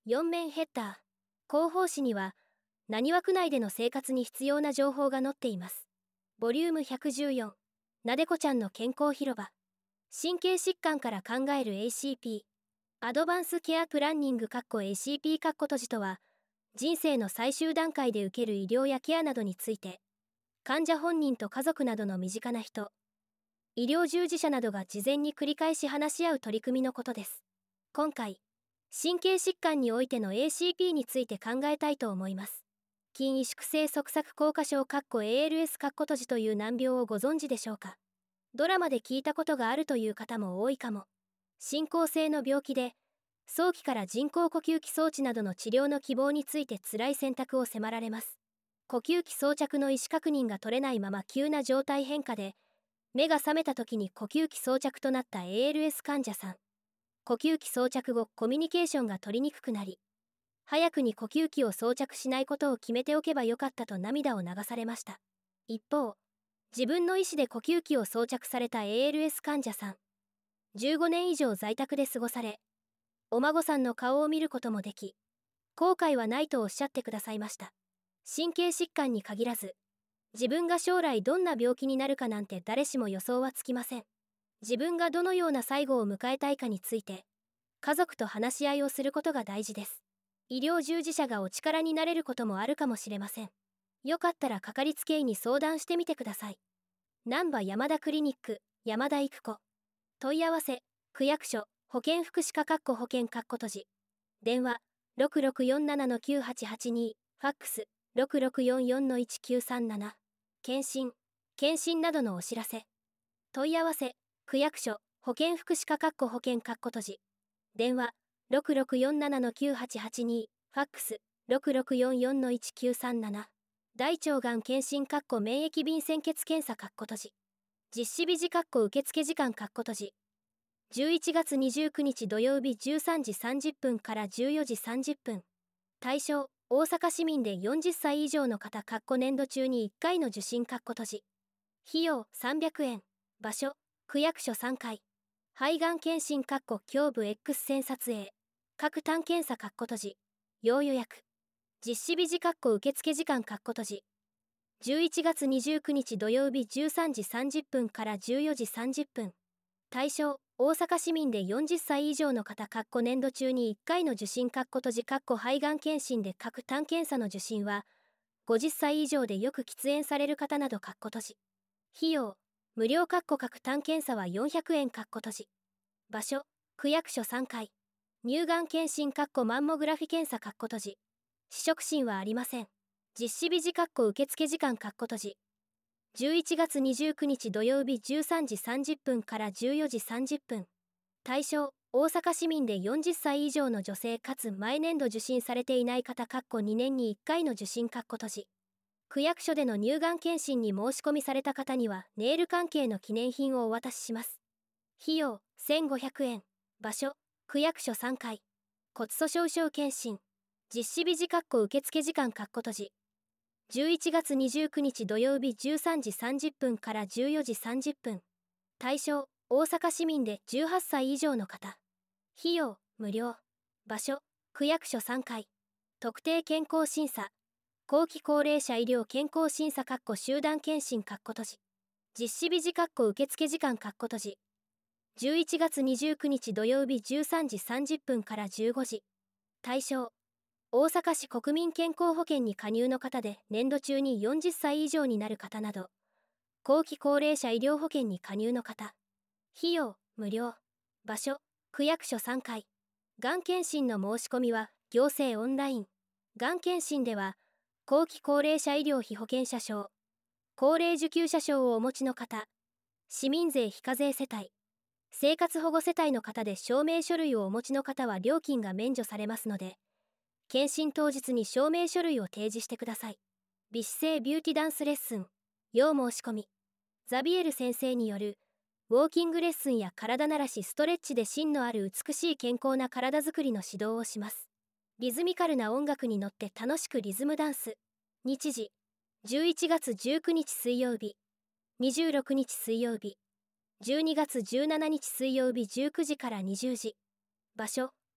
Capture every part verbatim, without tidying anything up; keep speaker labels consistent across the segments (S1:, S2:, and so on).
S1: よん面ヘッダー。広報誌には、浪速区内での生活に必要な情報が載っています。ボリュームひゃくじゅうよん。なでこちゃんの健康広場。神経疾患から考える エーシーピー。アドバンスケアプランニング エーシーピー 閉じとは、人生の最終段階で受ける医療やケアなどについて、患者本人と家族などの身近な人、医療従事者などが事前に繰り返し話し合う取り組みのことです。今回、神経疾患においての エーシーピー について考えたいと思います。筋萎縮性側索硬化症 エーエルエス 閉じという難病をご存知でしょうか。ドラマで聞いたことがあるという方も多いかも。進行性の病気で、早期から人工呼吸器装置などの治療の希望について辛い選択を迫られます。呼吸器装着の意思確認が取れないまま急な状態変化で、目が覚めた時に呼吸器装着となった エーエルエス 患者さん。呼吸器装着後、コミュニケーションが取りにくくなり、早くに呼吸器を装着しないことを決めておけばよかったと涙を流されました。一方、自分の意思で呼吸器を装着された エーエルエス 患者さん。じゅうごねん以上在宅で過ごされ、お孫さんの顔を見ることもでき、後悔はないとおっしゃってくださいました。神経疾患に限らず、自分が将来どんな病気になるかなんて誰しも予想はつきません。自分がどのような最後を迎えたいかについて、家族と話し合いをすることが大事です。医療従事者がお力になれることもあるかもしれません。よかったらかかりつけ医に相談してみてください。難波山田クリニック、山田育子。問い合わせ、区役所、保健福祉課保健閉じ。電話、ろくろくよんななのきゅうはちはちに、ファックス、ろくろくよんよんのいちきゅうさんなな。検診、検診などのお知らせ。問い合わせ、区役所、保健福祉課保健閉じ。電話、ろくろくよんななのきゅうはちはちに、ファックス、ろくろくよんよんのいちきゅうさんなな。大腸がん検診免疫便潜血検査閉じ。実施日時受付時間閉じ。じゅういちがつにじゅうくにち土曜日じゅうさんじさんじゅっぷんからじゅうよじさんじゅっぷん。対象、大阪市民でよんじゅっさい以上の方年度中にいっかいの受診閉じ。費用さんびゃくえん。場所、区役所さんかい。肺がん検診胸部 X 線撮影。各単検査閉じ。要予約。実施日時受付時間閉じ。じゅういちがつにじゅうくにち土曜日じゅうさんじさんじゅっぷんからじゅうよじさんじゅっぷん。対象、大阪市民でよんじゅっさい以上の方年度中にいっかいの受診閉じ肺がん検診で各単検査の受診は、ごじゅっさい以上でよく喫煙される方など閉じ。費用、無料各単検査はよんひゃくえん閉じ。場所、区役所さんかい。乳がん検診マンモグラフィ検査閉じ。試食診はありません。実施日時受付時間閉じ。じゅういちがつにじゅうくにち土曜日じゅうさんじさんじゅっぷんからじゅうよじさんじゅっぷん。対象、大阪市民でよんじゅっさい以上の女性かつ毎年度受診されていない方にねんにいっかいの受診閉じ。区役所での乳がん検診に申し込みされた方にはネイル関係の記念品をお渡しします。費用せんごひゃくえん。場所、区役所さんかい。骨粗鬆症検診。実施日時受付時間閉じ。じゅういちがつにじゅうくにち土曜日じゅうさんじさんじゅっぷんからじゅうよじさんじゅっぷん。対象、大阪市民でじゅうはっさい以上の方。費用、無料。場所、区役所さんかい。特定健康審査。後期高齢者医療健康審査集団検診閉じ。実施日時受付時間閉じ。じゅういちがつにじゅうくにち土曜日じゅうさんじさんじゅっぷんからじゅうごじ。対象、大阪市国民健康保険に加入の方で年度中によんじゅっさい以上になる方など、後期高齢者医療保険に加入の方。費用、無料。場所、区役所さんかい。がん検診の申し込みは行政オンライン。がん検診では、後期高齢者医療費保険者証、高齢受給者証をお持ちの方、市民税非課税世帯、生活保護世帯の方で証明書類をお持ちの方は料金が免除されますので、検診当日に証明書類を提示してください。美姿勢ビューティダンスレッスン、要申し込み。ザビエル先生による、ウォーキングレッスンや体慣らしストレッチで芯のある美しい健康な体づくりの指導をします。リズミカルな音楽に乗って楽しくリズムダンス。日時、じゅういちがつじゅうくにち水曜日、にじゅうろくにち水曜日、じゅうにがつじゅうしちにち水曜日じゅうくじからにじゅうじ。場所、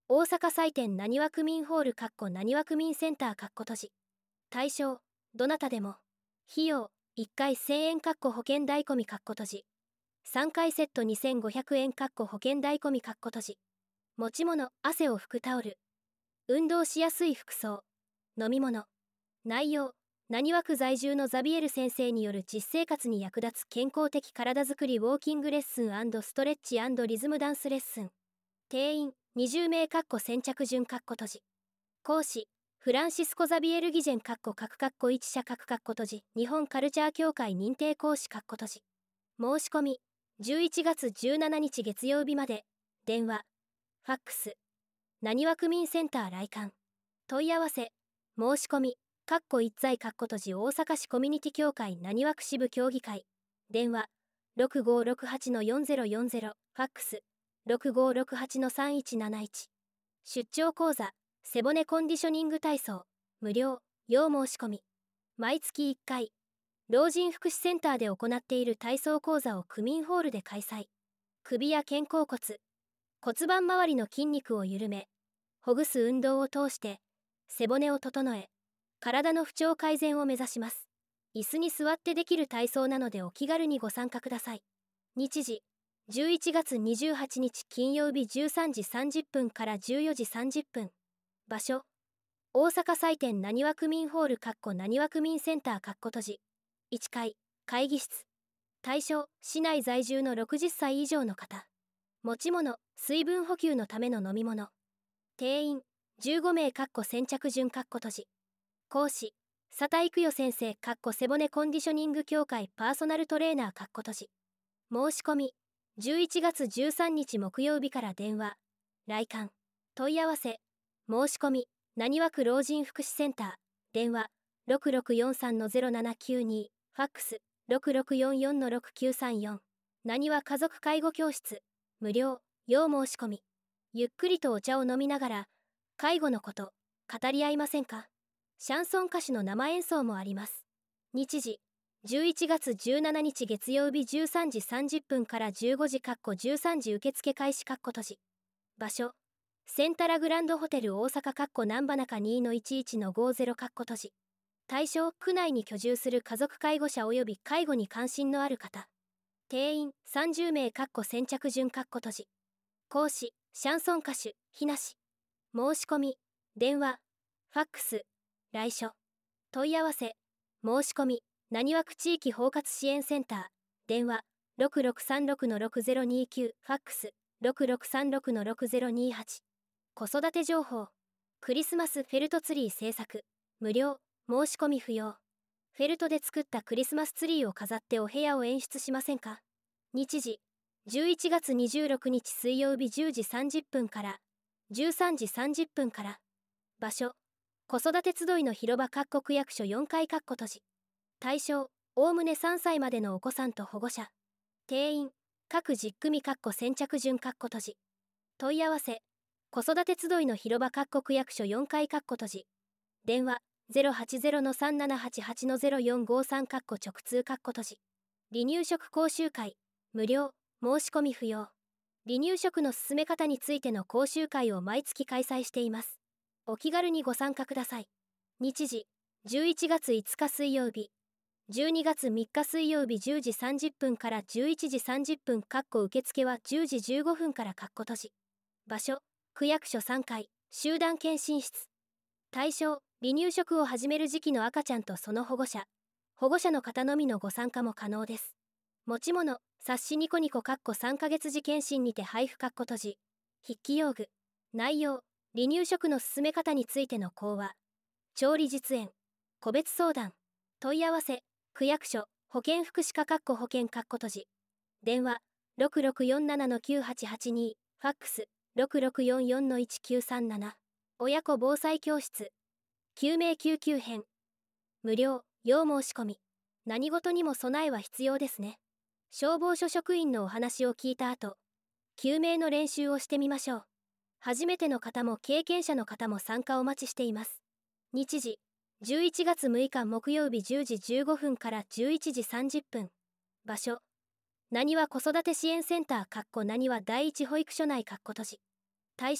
S1: 大阪祭典なにわ区民ホールなにわ区民センター閉じ。対象どなたでも。費用いっかいせんえん保険代込み閉じ。さんかいセットにせんごひゃくえん保険代込み閉じ。持ち物汗を拭くタオル。運動しやすい服装。飲み物。内容なにわ区在住のザビエル先生による実生活に役立つ健康的体づくりウォーキングレッスン&ストレッチ&リズムダンスレッスン。定員にじゅうめい先着順閉じ。講師フランシスコ・ザビエル・ギジェン各一社閉じ日本カルチャー協会認定講師閉じ。申し込みじゅういちがつじゅうしちにち月曜日まで。電話ファックスなにわ区民センター来館。問い合わせ申し込み一在閉じ大阪市コミュニティ協会なにわ区支部協議会。電話ろくごーろくはちのよんぜろよんぜろ。ファックスろくごーろくはちのさんいちなないち。出張講座背骨コンディショニング体操無料要申し込み。毎月いっかい老人福祉センターで行っている体操講座を区民ホールで開催。首や肩甲骨骨盤周りの筋肉を緩めほぐす運動を通して背骨を整え体の不調改善を目指します。椅子に座ってできる体操なのでお気軽にご参加ください。日時じゅういちがつにじゅうはちにち金曜日じゅうさんじさんじゅっぷんからじゅうよじさんじゅっぷん。場所大阪祭典なにわ区民ホールなにわ区民センター閉じいっかい会議室。対象市内在住のろくじゅっさい以上の方。持ち物水分補給のための飲み物。定員じゅうごめい先着順閉じ。講師佐田育代先生背骨コンディショニング協会パーソナルトレーナー閉じ。申し込みじゅういちがつじゅうさんにち木曜日から電話来館。問い合わせ申し込みなにわ区老人福祉センター。電話ろくろくよんさんのゼロななきゅうに。ファックスろくろくよんよんのろくきゅうさんよん。なにわ家族介護教室無料要申し込み。ゆっくりとお茶を飲みながら介護のこと語り合いませんか。シャンソン歌手の生演奏もあります。日時じゅういちがつじゅうしちにち月曜日じゅうさんじさんじゅっぷんからじゅうごじじゅうさんじ受付開始閉じ。場所センタラグランドホテル大阪難波中 にのいちいちのごぜろ閉じ。対象区内に居住する家族介護者及び介護に関心のある方。定員さんじゅうめい先着順閉じ。講師シャンソン歌手ひなし。申し込み電話ファックス来所。問い合わせ申し込みなにわ区地域包括支援センター。電話ろくろくさんろくのろくぜろにきゅう。ファックスろくろくさんろくのろくぜろにはち。子育て情報クリスマスフェルトツリー制作無料申し込み不要。フェルトで作ったクリスマスツリーを飾ってお部屋を演出しませんか。日時じゅういちがつにじゅうろくにち水曜日じゅうじさんじゅっぷんからじゅうさんじさんじゅっぷんから。場所子育て集いの広場各区役所よんかい閉じ。対象おおむねさんさいまでのお子さんと保護者。定員各じゅっくみ先着順閉じ。問い合わせ子育て集いの広場各区役所よんかい閉じ。電話ゼロはちゼロのさんななはちはちのゼロよんごさん直通閉じ。離乳食講習会無料申し込み不要。離乳食の進め方についての講習会を毎月開催しています。お気軽にご参加ください。日時じゅういちがついつか水曜日じゅうにがつみっか水曜日じゅうじさんじゅっぷんからじゅういちじさんじゅっぷん受付はじゅうじじゅうごふんから閉じ。場所区役所さんかい集団検診室。対象離乳食を始める時期の赤ちゃんとその保護者保護者の方のみのご参加も可能です。持ち物冊子ニコニコさんかげつ時検診にて配布閉じ。筆記用具内容離乳食の進め方についての講話調理実演個別相談。問い合わせ区役所保健福祉課保健閉じ。電話ろくろくよんななのきゅうはちはちに。ファックスろくろくよんよんのいちきゅうさんなな。親子防災教室救命救急編無料要申し込み。何事にも備えは必要ですね。消防署職員のお話を聞いた後救命の練習をしてみましょう。初めての方も経験者の方も参加お待ちしています。日時じゅういちがつむいか木曜日じゅうじじゅうごふんからじゅういちじさんじゅっぷん。場所なにわ子育て支援センターなにわ第一保育所内閉じ。対象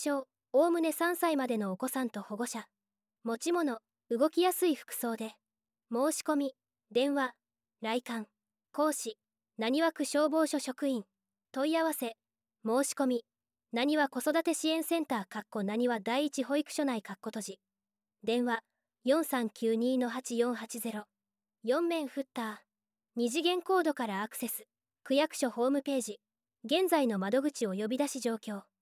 S1: おおむねさんさいまでのお子さんと保護者。持ち物、動きやすい服装で。申し込み、電話、来館、講師、なにわ区消防署職員。問い合わせ、申し込み、なにわ子育て支援センターかっこなにわ第一保育所内かっこ閉じ。電話、よんさんきゅうにのはちよんはちゼロ。よん面フッター。二次元コードからアクセス。区役所ホームページ。現在の窓口お呼び出し状況。